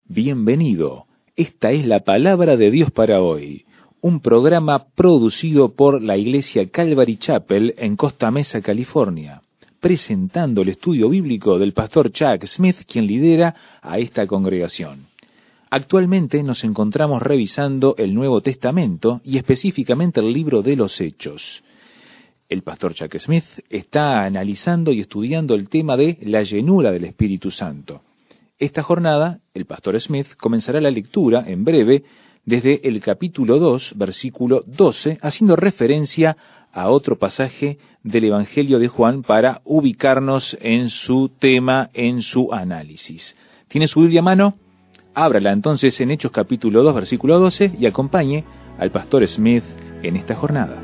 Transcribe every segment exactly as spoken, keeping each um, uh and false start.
Bienvenido. Esta es la palabra de Dios para hoy. Un programa producido por la Iglesia Calvary Chapel en Costa Mesa, California, presentando el estudio bíblico del pastor Chuck Smith, quien lidera a esta congregación. Actualmente nos encontramos revisando el Nuevo Testamento y específicamente el libro de los Hechos. El pastor Chuck Smith está analizando y estudiando el tema de la llenura del Espíritu Santo. Esta jornada, el pastor Smith comenzará la lectura en breve desde el capítulo dos, versículo doce, haciendo referencia a otro pasaje del Evangelio de Juan para ubicarnos en su tema, en su análisis. ¿Tiene su Biblia a mano? Ábrala entonces en Hechos capítulo dos, versículo doce y acompañe al pastor Smith en esta jornada.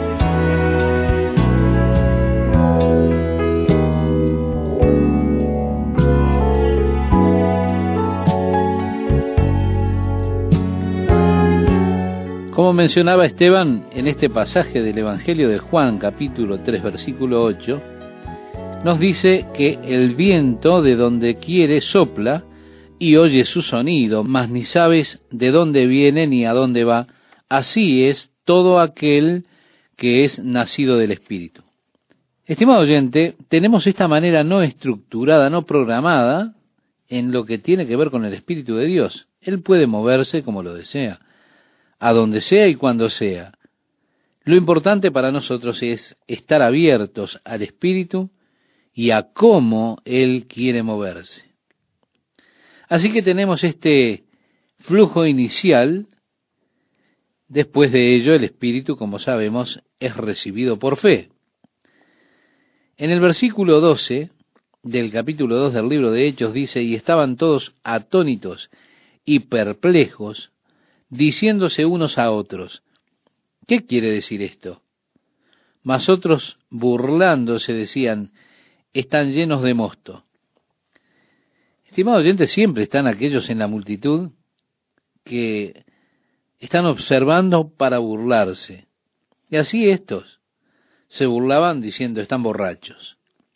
Como mencionaba Esteban, en este pasaje del Evangelio de Juan, capítulo tres, versículo ocho, nos dice que el viento de donde quiere sopla y oye su sonido, mas ni sabes de dónde viene ni a dónde va. Así es todo aquel que es nacido del Espíritu. Estimado oyente, tenemos esta manera no estructurada, no programada, en lo que tiene que ver con el Espíritu de Dios. Él puede moverse como lo desea, a donde sea y cuando sea. Lo importante para nosotros es estar abiertos al Espíritu y a cómo Él quiere moverse. Así que tenemos este flujo inicial. Después de ello, el Espíritu, como sabemos, es recibido por fe. En el versículo doce del capítulo dos del libro de Hechos dice, y estaban todos atónitos y perplejos, diciéndose unos a otros, ¿qué quiere decir esto? Mas otros, burlándose, decían, están llenos de mosto. Estimado oyente, siempre están aquellos en la multitud que están observando para burlarse. Y así estos se burlaban diciendo, están borrachos.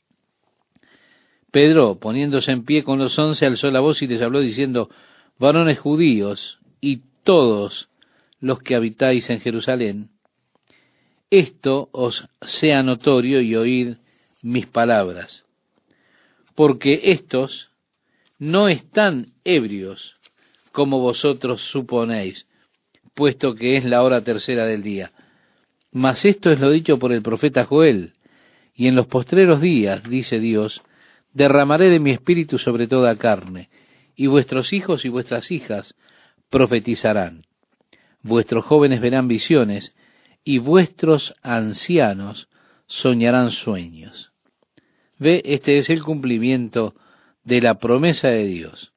Pedro, poniéndose en pie con los once, alzó la voz y les habló diciendo, varones judíos y todos los que habitáis en Jerusalén, esto os sea notorio y oíd mis palabras, porque estos no están ebrios como vosotros suponéis, puesto que es la hora tercera del día. Mas esto es lo dicho por el profeta Joel, y en los postreros días, dice Dios, derramaré de mi espíritu sobre toda carne, y vuestros hijos y vuestras hijas profetizarán, vuestros jóvenes verán visiones, y vuestros ancianos soñarán sueños. Ve, este es el cumplimiento de la promesa de Dios.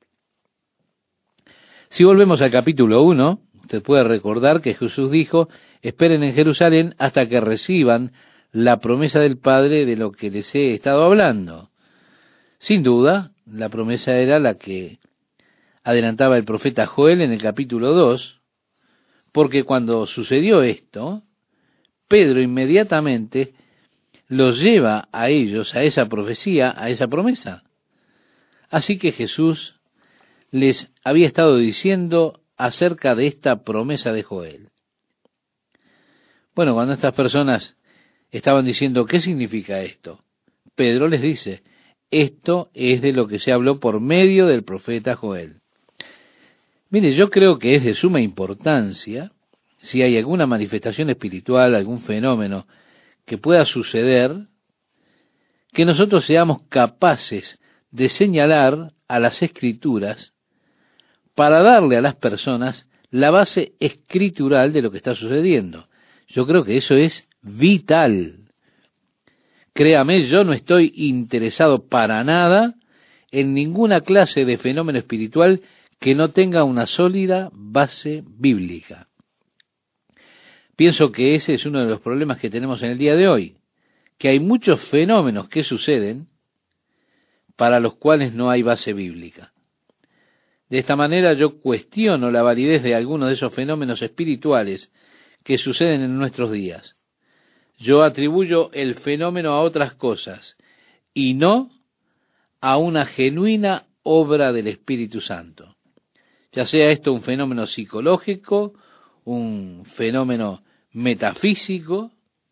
Si volvemos al capítulo uno, usted puede recordar que Jesús dijo, esperen en Jerusalén hasta que reciban la promesa del Padre de lo que les he estado hablando. Sin duda, la promesa era la que adelantaba el profeta Joel en el capítulo dos, porque cuando sucedió esto, Pedro inmediatamente los lleva a ellos, a esa profecía, a esa promesa. Así que Jesús les había estado diciendo acerca de esta promesa de Joel. Bueno, cuando estas personas estaban diciendo, ¿qué significa esto? Pedro les dice, esto es de lo que se habló por medio del profeta Joel. Mire, yo creo que es de suma importancia, si hay alguna manifestación espiritual, algún fenómeno que pueda suceder, que nosotros seamos capaces de señalar a las Escrituras para darle a las personas la base escritural de lo que está sucediendo. Yo creo que eso es vital. Créame, yo no estoy interesado para nada en ninguna clase de fenómeno espiritual que no tenga una sólida base bíblica. Pienso que ese es uno de los problemas que tenemos en el día de hoy, que hay muchos fenómenos que suceden para los cuales no hay base bíblica. De esta manera yo cuestiono la validez de algunos de esos fenómenos espirituales que suceden en nuestros días. Yo atribuyo el fenómeno a otras cosas y no a una genuina obra del Espíritu Santo. ya sea esto un fenómeno psicológico, un fenómeno metafísico,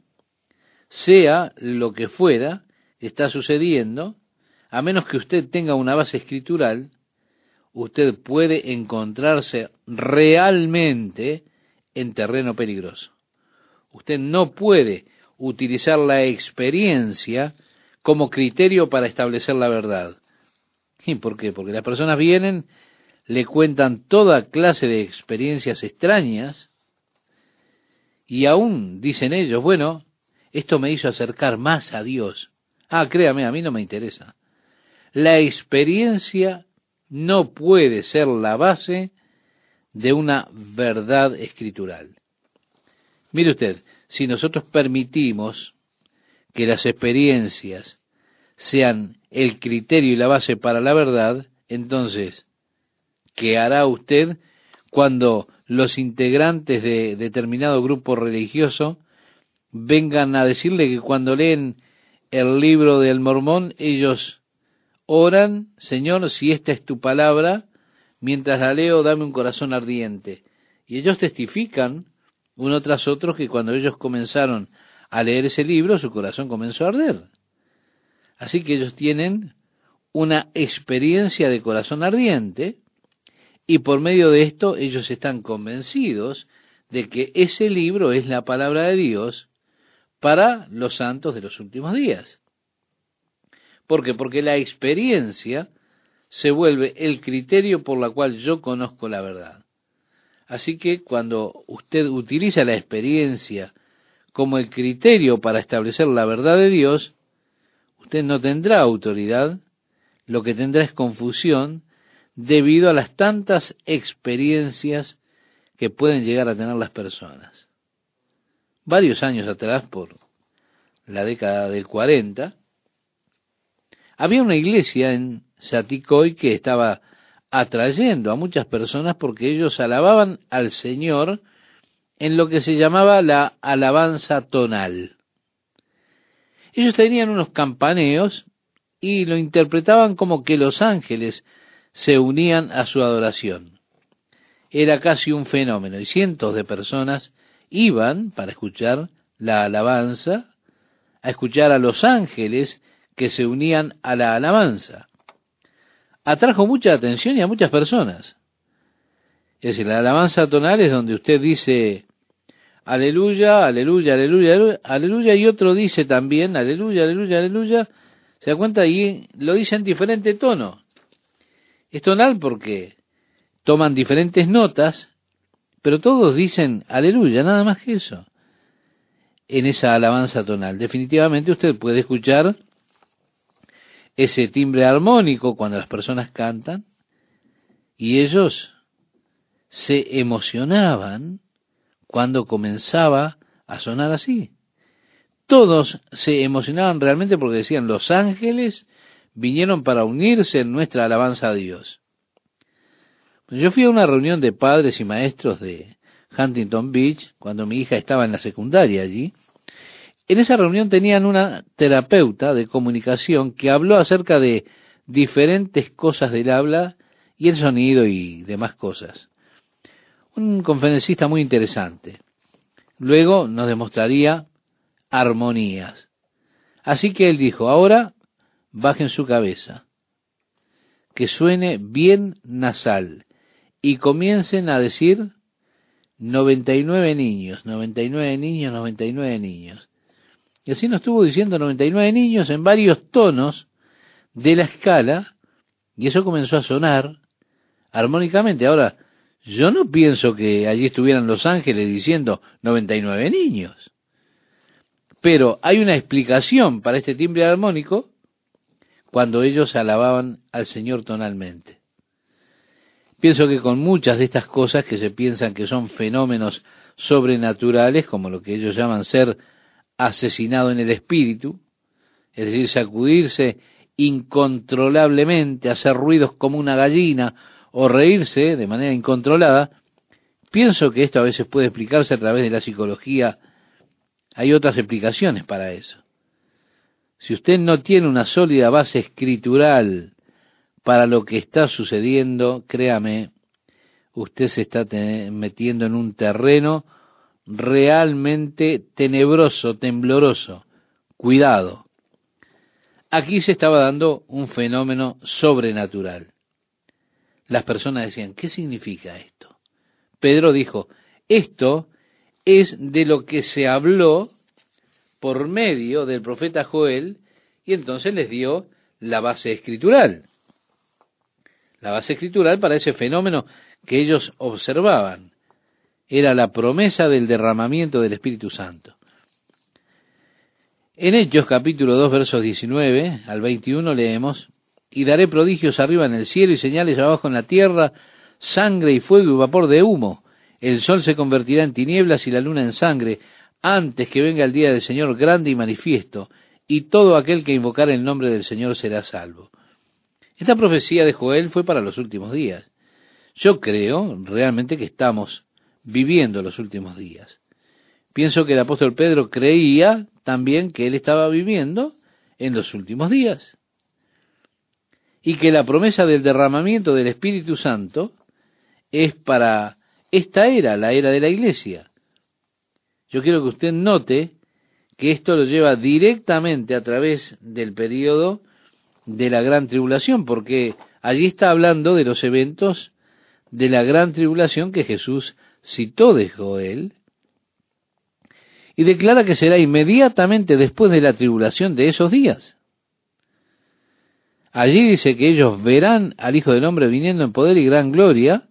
sea lo que fuera que está sucediendo, a menos que usted tenga una base escritural, usted puede encontrarse realmente en terreno peligroso. Usted no puede utilizar la experiencia como criterio para establecer la verdad. ¿Y por qué? Porque las personas vienen, le cuentan toda clase de experiencias extrañas y aún dicen ellos, bueno, esto me hizo acercar más a Dios. Ah, créame, a mí no me interesa. La experiencia no puede ser la base de una verdad escritural. Mire usted, si nosotros permitimos que las experiencias sean el criterio y la base para la verdad, entonces, ¿qué hará usted cuando los integrantes de determinado grupo religioso vengan a decirle que cuando leen el libro del Mormón, ellos oran, Señor, si esta es tu palabra, mientras la leo, dame un corazón ardiente? Y ellos testifican, uno tras otro, que cuando ellos comenzaron a leer ese libro, su corazón comenzó a arder. Así que ellos tienen una experiencia de corazón ardiente, y por medio de esto ellos están convencidos de que ese libro es la palabra de Dios para los santos de los últimos días. ¿Por qué? Porque la experiencia se vuelve el criterio por la cual yo conozco la verdad. Así que cuando usted utiliza la experiencia como el criterio para establecer la verdad de Dios, usted no tendrá autoridad, lo que tendrá es confusión debido a las tantas experiencias que pueden llegar a tener las personas. Varios años atrás, por la década del cuarenta, había una iglesia en Saticoy que estaba atrayendo a muchas personas porque ellos alababan al Señor en lo que se llamaba la alabanza tonal. Ellos tenían unos campaneos y lo interpretaban como que los ángeles se unían a su adoración. Era casi un fenómeno y cientos de personas iban para escuchar la alabanza, a escuchar a los ángeles que se unían a la alabanza. Atrajo mucha atención y a muchas personas. Es decir, la alabanza tonal es donde usted dice aleluya, aleluya, aleluya, aleluya, y otro dice también aleluya, aleluya, aleluya. ¿Se da cuenta? Y lo dice en diferente tono. Es tonal porque toman diferentes notas, pero todos dicen aleluya, nada más que eso. En esa alabanza tonal, definitivamente usted puede escuchar ese timbre armónico cuando las personas cantan, y ellos se emocionaban cuando comenzaba a sonar así. Todos se emocionaban realmente porque decían, los ángeles vinieron para unirse en nuestra alabanza a Dios. Yo fui a una reunión de padres y maestros de Huntington Beach cuando mi hija estaba en la secundaria allí. En esa reunión tenían una terapeuta de comunicación que habló acerca de diferentes cosas del habla y el sonido y demás cosas. Un conferencista muy interesante. Luego nos demostraría armonías. Así que él dijo, ahora bajen su cabeza, que suene bien nasal, y comiencen a decir noventa y nueve niños, noventa y nueve niños, noventa y nueve niños. Y así nos estuvo diciendo noventa y nueve niños en varios tonos de la escala, y eso comenzó a sonar armónicamente. Ahora, yo no pienso que allí estuvieran los ángeles diciendo noventa y nueve niños, pero hay una explicación para este timbre armónico cuando ellos alababan al Señor tonalmente. Pienso que con muchas de estas cosas que se piensan que son fenómenos sobrenaturales, como lo que ellos llaman ser asesinado en el espíritu, es decir, sacudirse incontrolablemente, hacer ruidos como una gallina o reírse de manera incontrolada, pienso que esto a veces puede explicarse a través de la psicología. Hay otras explicaciones para eso. Si usted no tiene una sólida base escritural para lo que está sucediendo, créame, usted se está metiendo en un terreno realmente tenebroso, tembloroso. Cuidado. Aquí se estaba dando un fenómeno sobrenatural. Las personas decían, ¿qué significa esto? Pedro dijo, esto es de lo que se habló por medio del profeta Joel, y entonces les dio la base escritural. La base escritural para ese fenómeno que ellos observaban. Era la promesa del derramamiento del Espíritu Santo. En Hechos capítulo dos versos diecinueve al veintiuno leemos, y daré prodigios arriba en el cielo y señales abajo en la tierra, sangre y fuego y vapor de humo. El sol se convertirá en tinieblas y la luna en sangre, antes que venga el día del Señor grande y manifiesto, y todo aquel que invocar el nombre del Señor será salvo. Esta profecía de Joel fue para los últimos días. Yo creo realmente que estamos viviendo los últimos días. Pienso que el apóstol Pedro creía también que él estaba viviendo en los últimos días. Y que la promesa del derramamiento del Espíritu Santo es para esta era, la era de la iglesia. Yo quiero que usted note que esto lo lleva directamente a través del período de la gran tribulación, porque allí está hablando de los eventos de la gran tribulación que Jesús citó de Joel, y declara que será inmediatamente después de la tribulación de esos días. Allí dice que ellos verán al Hijo del Hombre viniendo en poder y gran gloria,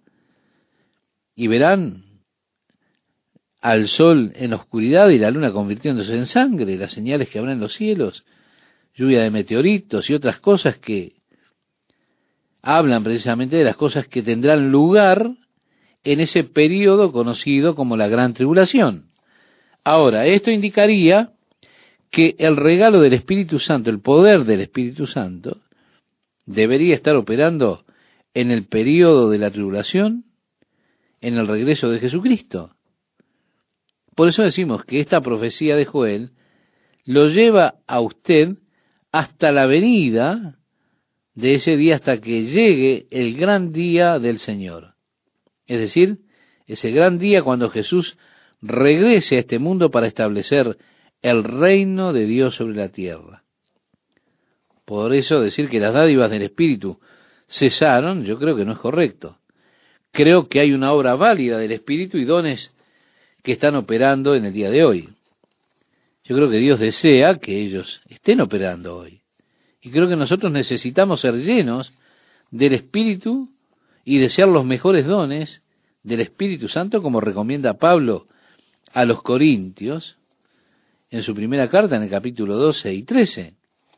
y verán al sol en oscuridad y la luna convirtiéndose en sangre, las señales que habrá en los cielos, lluvia de meteoritos y otras cosas que hablan precisamente de las cosas que tendrán lugar en ese período conocido como la gran tribulación. Ahora, esto indicaría que el regalo del Espíritu Santo, el poder del Espíritu Santo, debería estar operando en el período de la tribulación, en el regreso de Jesucristo. Por eso decimos que esta profecía de Joel lo lleva a usted hasta la venida de ese día, hasta que llegue el gran día del Señor. Es decir, ese gran día cuando Jesús regrese a este mundo para establecer el reino de Dios sobre la tierra. Por eso decir que las dádivas del Espíritu cesaron, yo creo que no es correcto. Creo que hay una obra válida del Espíritu y dones que están operando en el día de hoy. Yo creo que Dios desea que ellos estén operando hoy. Y creo que nosotros necesitamos ser llenos del Espíritu y desear los mejores dones del Espíritu Santo, como recomienda Pablo a los Corintios en su primera carta, en el capítulo doce y trece.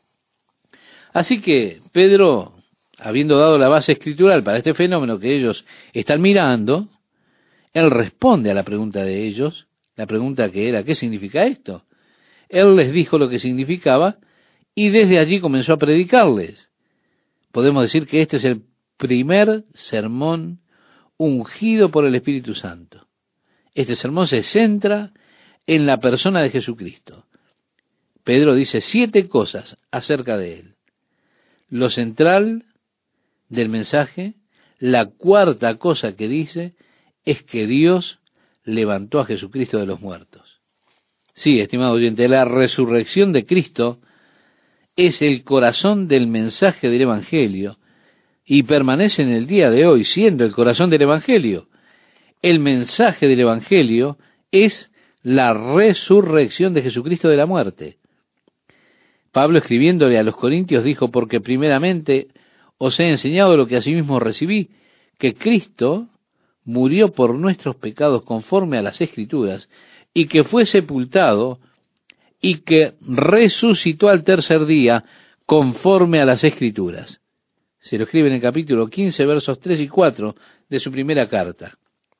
Así que Pedro, habiendo dado la base escritural para este fenómeno que ellos están mirando, él responde a la pregunta de ellos, la pregunta que era, ¿qué significa esto? Él les dijo lo que significaba y desde allí comenzó a predicarles. Podemos decir que este es el primer sermón ungido por el Espíritu Santo. Este sermón se centra en la persona de Jesucristo. Pedro dice siete cosas acerca de él. Lo central del mensaje, la cuarta cosa que dice, es que Dios levantó a Jesucristo de los muertos. Sí, estimado oyente, la resurrección de Cristo es el corazón del mensaje del Evangelio y permanece en el día de hoy siendo el corazón del Evangelio. El mensaje del Evangelio es la resurrección de Jesucristo de la muerte. Pablo, escribiéndole a los Corintios, dijo, porque primeramente os he enseñado lo que asimismo recibí, que Cristo murió por nuestros pecados conforme a las Escrituras, y que fue sepultado, y que resucitó al tercer día conforme a las Escrituras. Se lo escribe en el capítulo quince, versos tres y cuatro de su primera carta.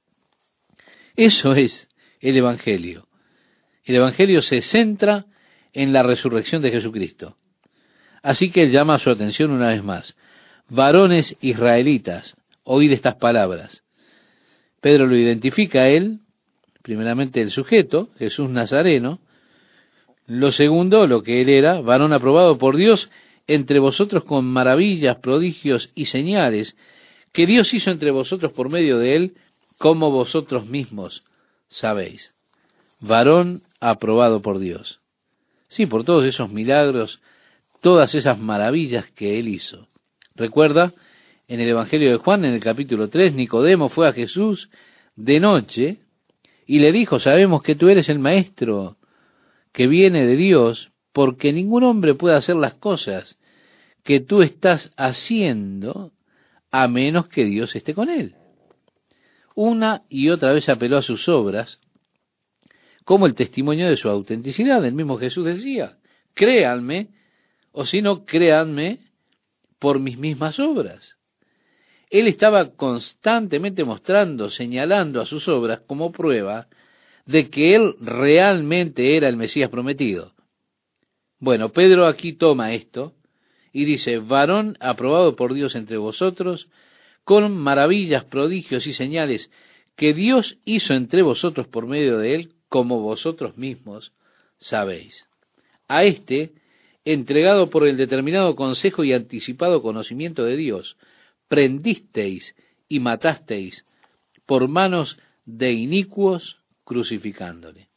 Eso es el Evangelio. El Evangelio se centra en la resurrección de Jesucristo. Así que él llama su atención una vez más. Varones israelitas, oíd estas palabras. Pedro lo identifica a él, primeramente el sujeto, Jesús Nazareno. Lo segundo, lo que él era, varón aprobado por Dios entre vosotros con maravillas, prodigios y señales que Dios hizo entre vosotros por medio de él, como vosotros mismos sabéis. Varón aprobado por Dios. Sí, por todos esos milagros, todas esas maravillas que él hizo. Recuerda, en el Evangelio de Juan, en el capítulo tres, Nicodemo fue a Jesús de noche y le dijo, sabemos que tú eres el maestro que viene de Dios, porque ningún hombre puede hacer las cosas que tú estás haciendo a menos que Dios esté con él. Una y otra vez apeló a sus obras como el testimonio de su autenticidad. El mismo Jesús decía, créanme, o si no, créanme por mis mismas obras. Él estaba constantemente mostrando, señalando a sus obras como prueba de que él realmente era el Mesías prometido. Bueno, Pedro aquí toma esto y dice, varón aprobado por Dios entre vosotros, con maravillas, prodigios y señales que Dios hizo entre vosotros por medio de él, como vosotros mismos sabéis. A este, entregado por el determinado consejo y anticipado conocimiento de Dios, prendisteis y matasteis por manos de inicuos, crucificándole.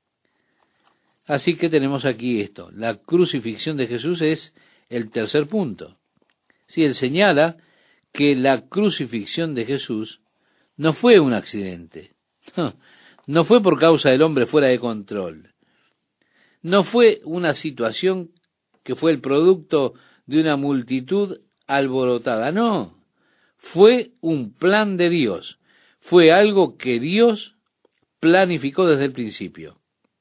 Así que tenemos aquí esto. La crucifixión de Jesús es el tercer punto. Si él señala que la crucifixión de Jesús no fue un accidente, no, no fue por causa del hombre fuera de control, no fue una situación que fue el producto de una multitud alborotada, no, fue un plan de Dios, fue algo que Dios planificó desde el principio.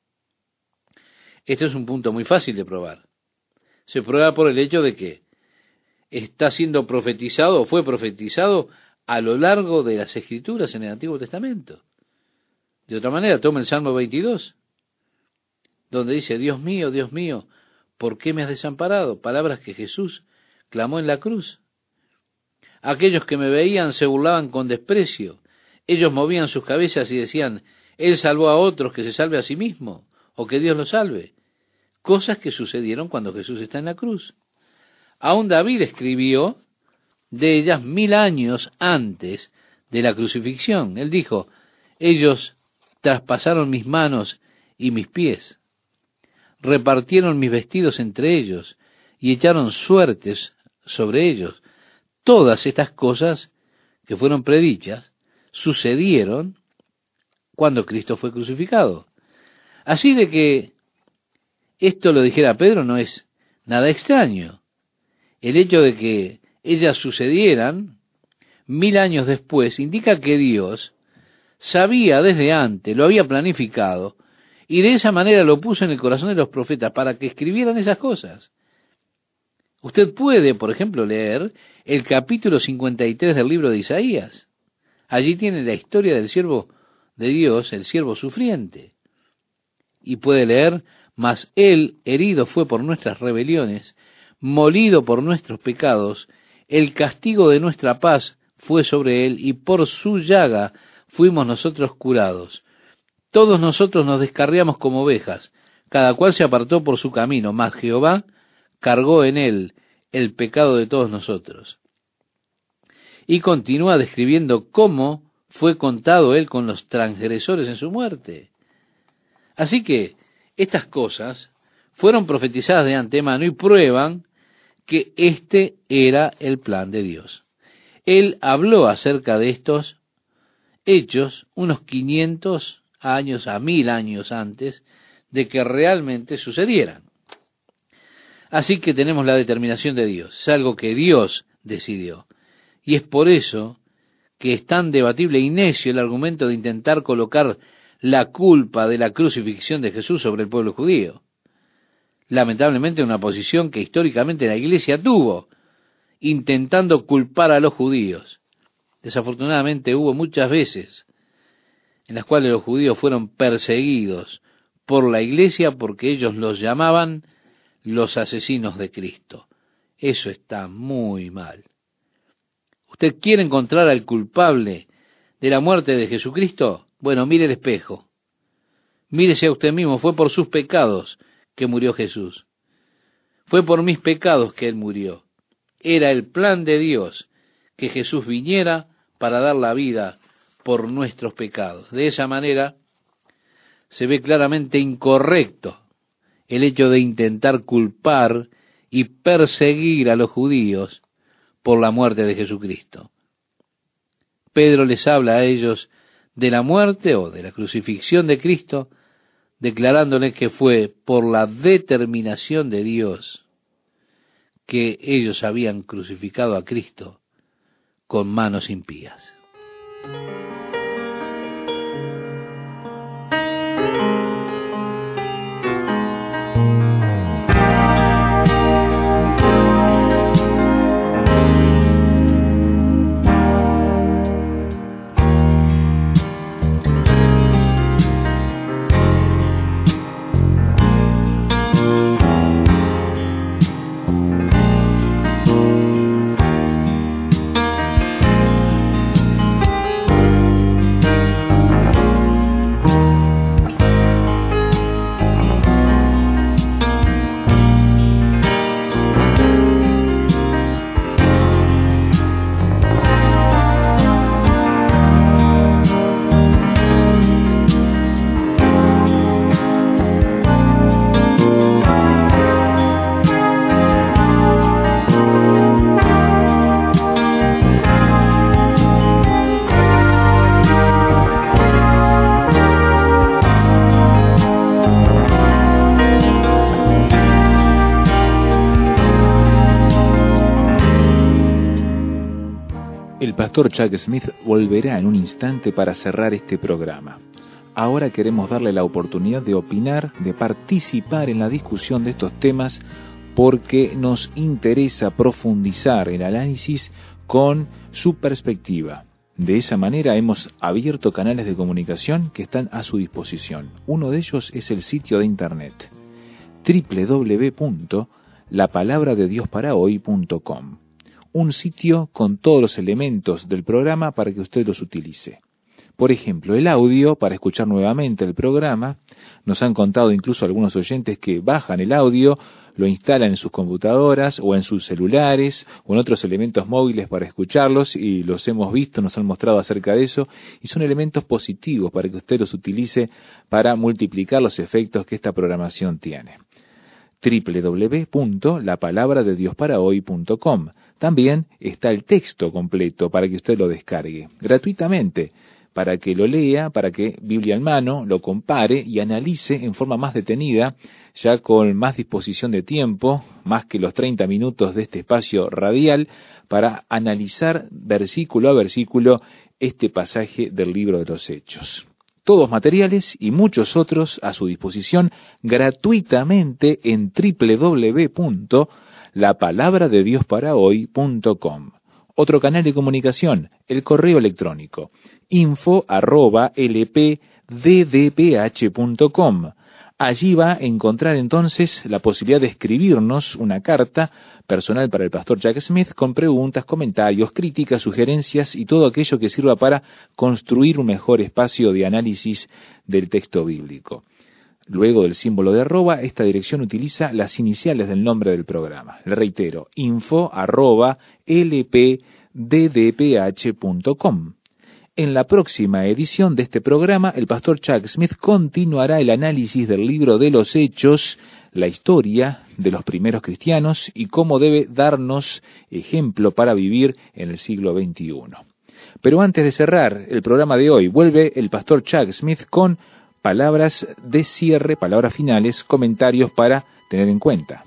Este es un punto muy fácil de probar. Se prueba por el hecho de que está siendo profetizado o fue profetizado a lo largo de las Escrituras en el Antiguo Testamento. De otra manera, toma el Salmo veintidós, donde dice, Dios mío, Dios mío, ¿por qué me has desamparado? Palabras que Jesús clamó en la cruz. Aquellos que me veían se burlaban con desprecio. Ellos movían sus cabezas y decían, Él salvó a otros, que se salve a sí mismo, o que Dios lo salve. Cosas que sucedieron cuando Jesús está en la cruz. Aún David escribió de ellas mil años antes de la crucifixión. Él dijo, ellos traspasaron mis manos y mis pies, repartieron mis vestidos entre ellos y echaron suertes sobre ellos. Todas estas cosas que fueron predichas sucedieron cuando Cristo fue crucificado. Así de que esto lo dijera Pedro no es nada extraño. El hecho de que ellas sucedieran mil años después indica que Dios sabía desde antes, lo había planificado, y de esa manera lo puso en el corazón de los profetas para que escribieran esas cosas. Usted puede, por ejemplo, leer el capítulo cincuenta y tres del libro de Isaías. Allí tiene la historia del siervo de Dios, el siervo sufriente. Y puede leer, mas él herido fue por nuestras rebeliones, molido por nuestros pecados, el castigo de nuestra paz fue sobre él, y por su llaga fuimos nosotros curados. Todos nosotros nos descarriamos como ovejas, cada cual se apartó por su camino, mas Jehová cargó en él el pecado de todos nosotros. Y continúa describiendo cómo fue contado él con los transgresores en su muerte. Así que estas cosas fueron profetizadas de antemano y prueban que este era el plan de Dios. Él habló acerca de estos hechos unos quinientos años a mil años antes de que realmente sucedieran. Así que tenemos la determinación de Dios, es algo que Dios decidió. Y es por eso que es tan debatible y necio el argumento de intentar colocar la culpa de la crucifixión de Jesús sobre el pueblo judío. Lamentablemente una posición que históricamente la Iglesia tuvo, intentando culpar a los judíos. Desafortunadamente hubo muchas veces en las cuales los judíos fueron perseguidos por la Iglesia porque ellos los llamaban los asesinos de Cristo. Eso está muy mal. ¿Usted quiere encontrar al culpable de la muerte de Jesucristo? Bueno, mire el espejo. Mírese a usted mismo, fue por sus pecados que murió Jesús. Fue por mis pecados que Él murió. Era el plan de Dios que Jesús viniera para dar la vida por nuestros pecados. De esa manera se ve claramente incorrecto el hecho de intentar culpar y perseguir a los judíos por la muerte de Jesucristo. Pedro les habla a ellos de la muerte o de la crucifixión de Cristo, declarándoles que fue por la determinación de Dios que ellos habían crucificado a Cristo con manos impías. El pastor Chuck Smith volverá en un instante para cerrar este programa. Ahora queremos darle la oportunidad de opinar, de participar en la discusión de estos temas, porque nos interesa profundizar el análisis con su perspectiva. De esa manera hemos abierto canales de comunicación que están a su disposición. Uno de ellos es el sitio de internet doble u doble u doble u punto la palabra de dios para hoy punto com. Un sitio con todos los elementos del programa para que usted los utilice. Por ejemplo, el audio para escuchar nuevamente el programa. Nos han contado incluso algunos oyentes que bajan el audio, lo instalan en sus computadoras o en sus celulares o en otros elementos móviles para escucharlos, y los hemos visto, nos han mostrado acerca de eso, y son elementos positivos para que usted los utilice para multiplicar los efectos que esta programación tiene. doble u doble u doble u punto la palabra de dios para hoy punto com. También está el texto completo para que usted lo descargue gratuitamente, para que lo lea, para que, Biblia en mano, lo compare y analice en forma más detenida, ya con más disposición de tiempo, más que los treinta minutos de este espacio radial, para analizar versículo a versículo este pasaje del libro de los Hechos. Todos materiales y muchos otros a su disposición gratuitamente en doble u doble u doble u punto la palabra de dios para hoy punto com. Otro canal de comunicación, el correo electrónico, info arroba l p d d p h punto com. Allí va a encontrar entonces la posibilidad de escribirnos una carta personal para el pastor Chuck Smith con preguntas, comentarios, críticas, sugerencias y todo aquello que sirva para construir un mejor espacio de análisis del texto bíblico. Luego del símbolo de arroba, esta dirección utiliza las iniciales del nombre del programa. Le reitero, info arroba l p d d p h punto com. En la próxima edición de este programa, el pastor Chuck Smith continuará el análisis del libro de los Hechos, la historia de los primeros cristianos y cómo debe darnos ejemplo para vivir en el siglo veintiuno. Pero antes de cerrar el programa de hoy, vuelve el pastor Chuck Smith con palabras de cierre, palabras finales, comentarios para tener en cuenta.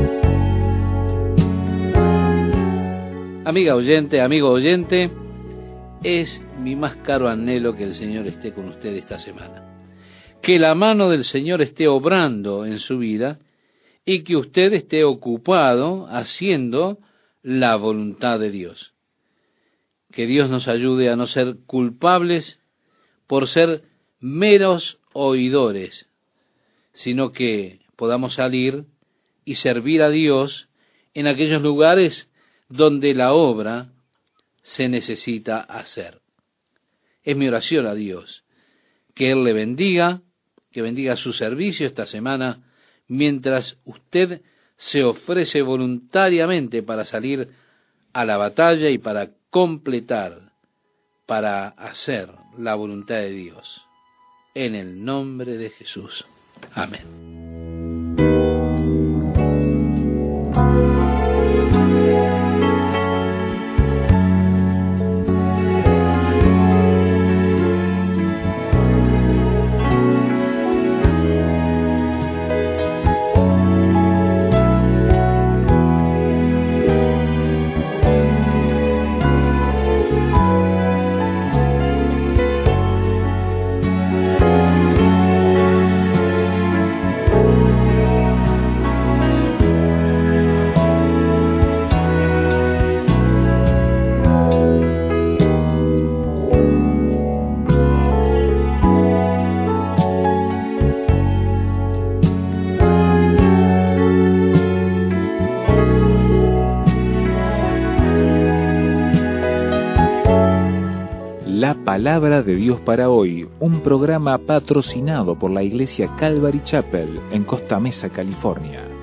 Amiga oyente, amigo oyente, Es mi más caro anhelo que el Señor esté con usted esta semana. Que la mano del Señor esté obrando en su vida y que usted esté ocupado haciendo la voluntad de Dios. Que Dios nos ayude a no ser culpables por ser meros oidores, sino que podamos salir y servir a Dios en aquellos lugares donde la obra se necesita hacer. Es mi oración a Dios, que Él le bendiga, que bendiga su servicio esta semana, mientras usted se ofrece voluntariamente para salir a la batalla y para completar, para hacer la voluntad de Dios. En el nombre de Jesús. Amén. Palabra de Dios para hoy, un programa patrocinado por la Iglesia Calvary Chapel en Costa Mesa, California.